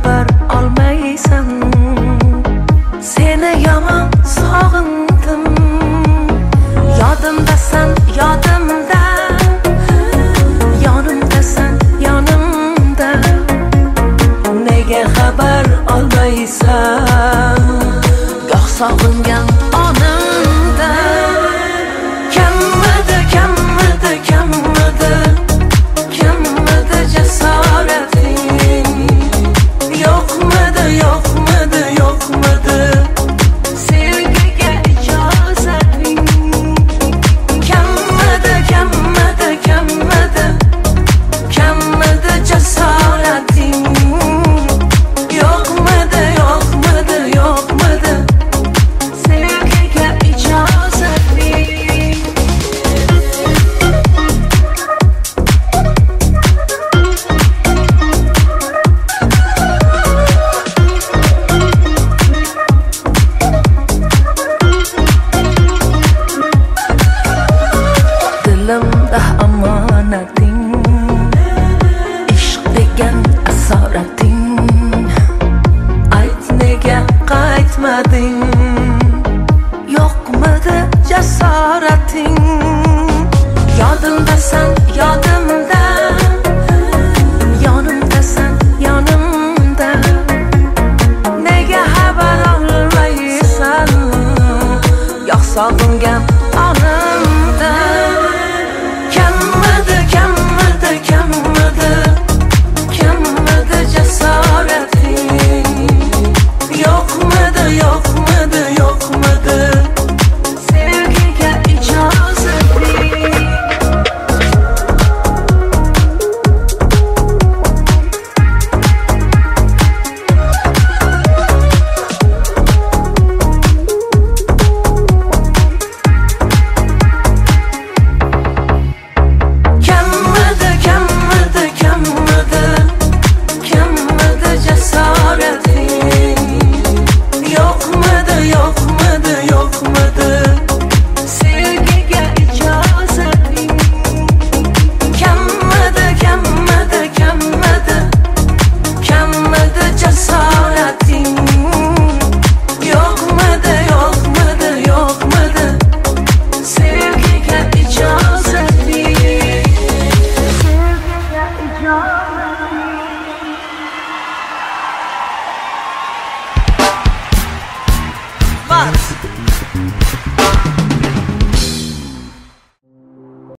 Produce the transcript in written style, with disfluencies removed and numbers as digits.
xabar olmaysan. Seni yomon sog'indim. Yodimdasan, yodimda. Yonimdasan, yonimda. Nega xabar olmaysan? Goh sog'ingan onimda. Kammidi, kammidi, kammidi. Kammidi jasorating. Yo'qmidi, yo'qmidi, yo'qmidi. Sevgiga ijozating. Kammidi, kammidi, kammidi. Kammidi jasorating. Yo'qmidi, yo'qmidi, yo'qmidi. Sevgiga ijozating. Dilimda omonating, ishq degan asorating. Ayt nega qaytmading? Yo'qmidi jasorating? Yodimdasan, yodimda. Yonimdasan, yonimda. Nega xabar olmaysan? Yo'q sog'ingan onimda. Kammidi, kammidi, kammidi. Kammidi jasorating. Yo'qmidi, yo'qmidi, yo'qmidi. Sevgiga ijozating. Kammidi, kammidi, kammidi. Kammidi jasorating. Yo'qmidi, yo'qmidi, yo'qmidi. Sevgiga ijozating. Kammidi, kammidi, kammidi. Kammidi jasorating. Yo'qmidi, yo'qmidi, yo'qmidi. Sevgiga ijozating. Sevgiga ijozating. Max